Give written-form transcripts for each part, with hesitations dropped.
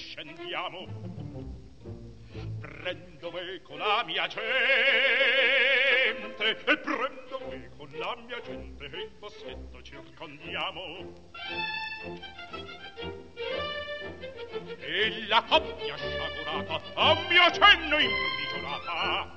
scendiamo. Prendo me con la mia gente, e prendo me con la mia gente, e il boschetto circondiamo. E la coppia sciagurata a mio cenno imprigionata,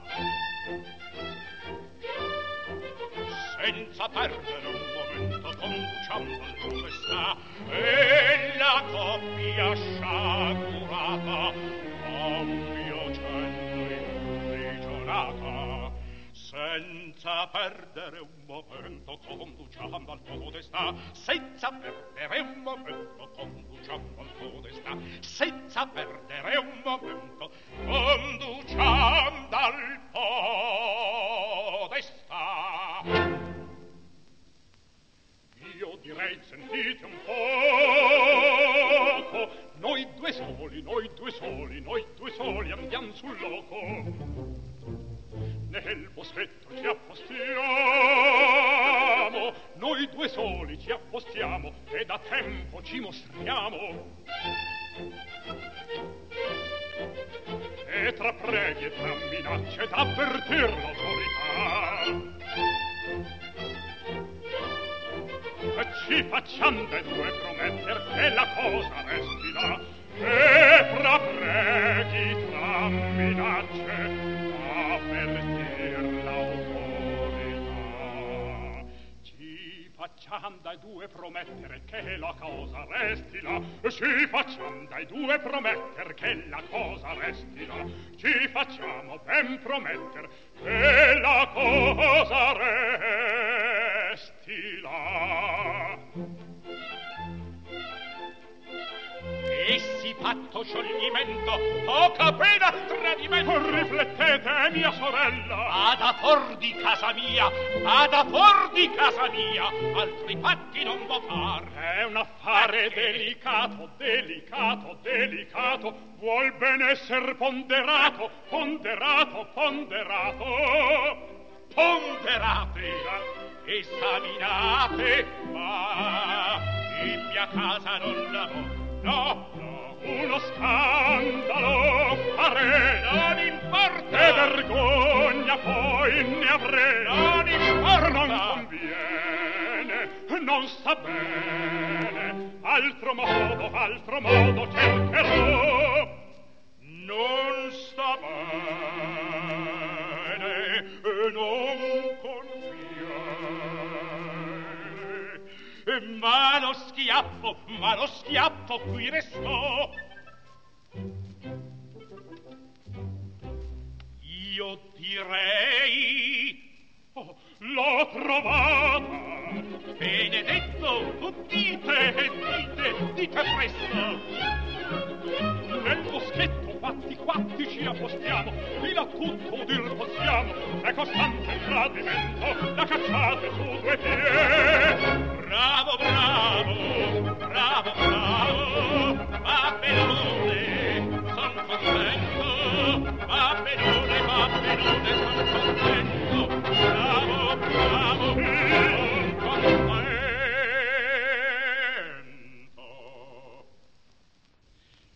senza perdere un momento conduciamo al dove sta. E la coppia sciagurata a mio cenno imprigionata, senza perdere un momento conduciamo al podestà. Senza perdere un momento conduciamo al podestà. Senza perdere un momento conduciamo al podestà. Io direi sentite un poco, noi due soli, noi due soli, noi due soli andiamo sul loco. Nel boschetto ci appostiamo, noi due soli ci appostiamo e da tempo ci mostriamo. E tra preghi e tra minacce d'avvertir l'autorità, ci facciam dai due prometter che la cosa resti là. E tra preghi, tra minacce, avvertir l'autorità, ci facciam dai due promettere che la cosa resti là. Ci facciam dai due prometter che la cosa resti là. Ci facciamo ben prometter che la cosa resti là. E si fatto scioglimento, poca pena tradimento. Riflettete, mia sorella, ad apor di casa mia, ad apor di casa mia, altri fatti non può far. È un affare delicato, delicato, delicato, vuol ben esser ponderato, ponderato, ponderato. Ponderate, esaminate, ma in mia casa non l'amo. No, no, uno scandalo farei, non importa, e vergogna poi ne avrei, non importa, non conviene, non sta bene, altro modo cercherò, non sta bene, e non conviene, ma lo schiaffo qui restò. Io direi, oh, l'ho trovata. Benedetto, dite presto. Nel boschetto quatti ci appostiamo, di là tutto dir possiamo, è costante il tradimento, la cacciate su due piedi. Bravo, bravo, bravo, bravo, va benone, son contento, va benone, son contento.